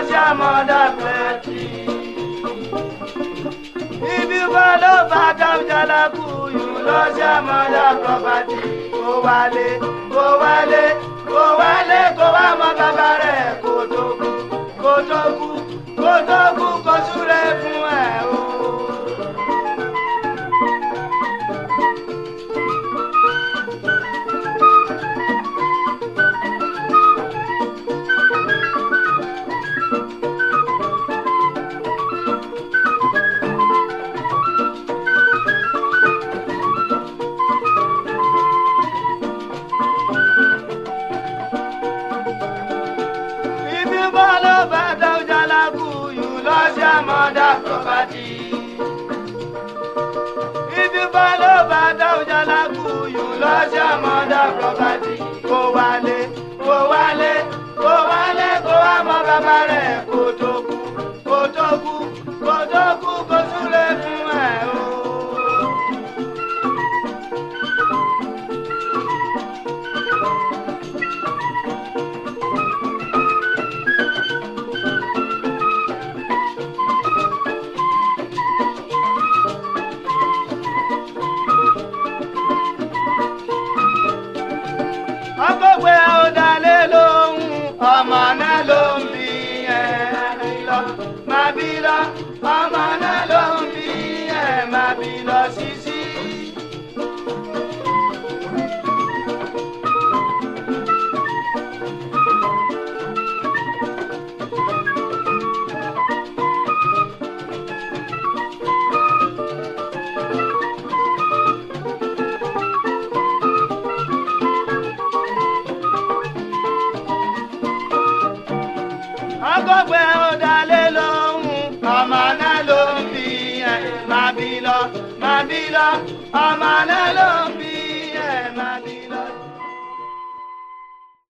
logement d'appétit. If you follow back of Jalaku, you logement d'approprié. Go wale, go wale, go wale, go ama babare, go toku, go toku, go toku, go sure fun e o. Property. If you follow Bada Ujalaku, you lose your mother property. Go wale, go wale, go wale, go amagabare, go toku, go toku, go toku, go sule fun o. Agogwe odale lohun, ọmọ náà ló ń bí lọ. Má bí lọ, ọmọ náà ló ń bí má bí lọ sísí. Agogwe odale lohun, ọmọ náà ló ń bí má bí lọ, ọmọ náà ló ń bí.